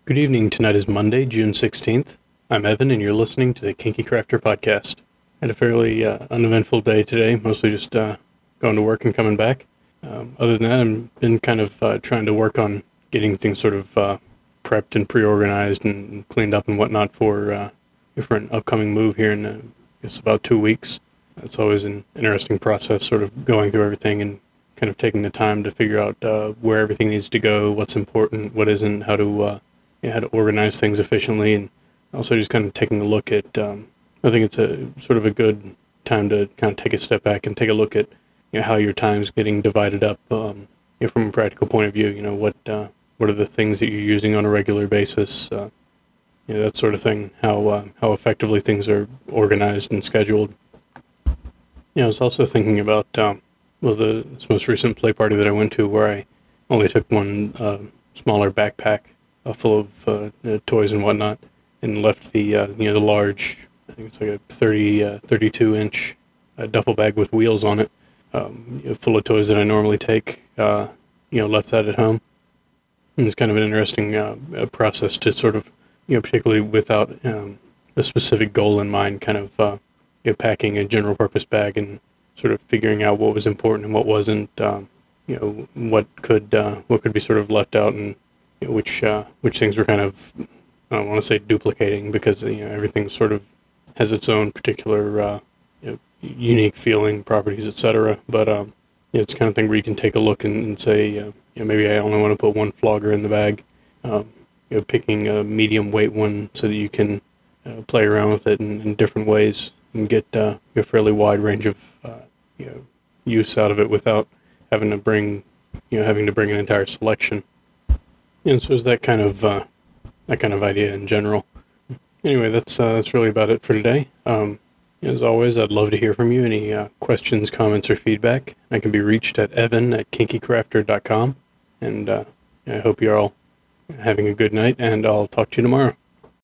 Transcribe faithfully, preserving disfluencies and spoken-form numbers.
Good evening. Tonight is Monday, June sixteenth. I'm Evan, and you're listening to the Kinky Crafter Podcast. Had a fairly uh, uneventful day today, mostly just uh, going to work and coming back. Um, other than that, I've been kind of uh, trying to work on getting things sort of uh, prepped and pre-organized and cleaned up and whatnot for, uh, for an upcoming move here in, uh, I guess, about two weeks. It's always an interesting process, sort of going through everything and kind of taking the time to figure out uh, where everything needs to go, what's important, what isn't, how to... Uh, Yeah, how to organize things efficiently, and also just kind of taking a look at, um, I think it's a sort of a good time to kind of take a step back and take a look at, you know, how your time's getting divided up, um, you know, from a practical point of view. You know, what uh, what are the things that you're using on a regular basis, uh, you know, that sort of thing, how, uh, how effectively things are organized and scheduled. You know, I was also thinking about, um, well, the this most recent play party that I went to where I only took one uh, smaller backpack Uh, full of uh, uh, toys and whatnot, and left the uh, you know the large, I think it's like a thirty, uh, thirty-two inch uh, duffel bag with wheels on it, um, you know, full of toys that I normally take. Uh, you know, left that at home. And it's kind of an interesting uh, uh, process to sort of, you know, particularly without um, a specific goal in mind, kind of uh, you know, packing a general purpose bag and sort of figuring out what was important and what wasn't. Um, you know, what could uh, what could be sort of left out and You know, which uh, which things were kind of, I don't want to say duplicating, because you know everything sort of has its own particular uh, you know, unique feeling, properties, et cetera. But um, you know, it's the kind of thing where you can take a look and, and say, uh, you know, maybe I only want to put one flogger in the bag. Um, you know, picking a medium weight one so that you can uh, play around with it in, in different ways and get uh, a fairly wide range of uh, you know use out of it without having to bring you know having to bring an entire selection. And so it's that kind of uh, that kind of idea in general. Anyway, that's uh, that's really about it for today. Um, as always, I'd love to hear from you. Any uh, questions, comments, or feedback, I can be reached at evan at kinky crafter dot com. And uh, I hope you're all having a good night, and I'll talk to you tomorrow.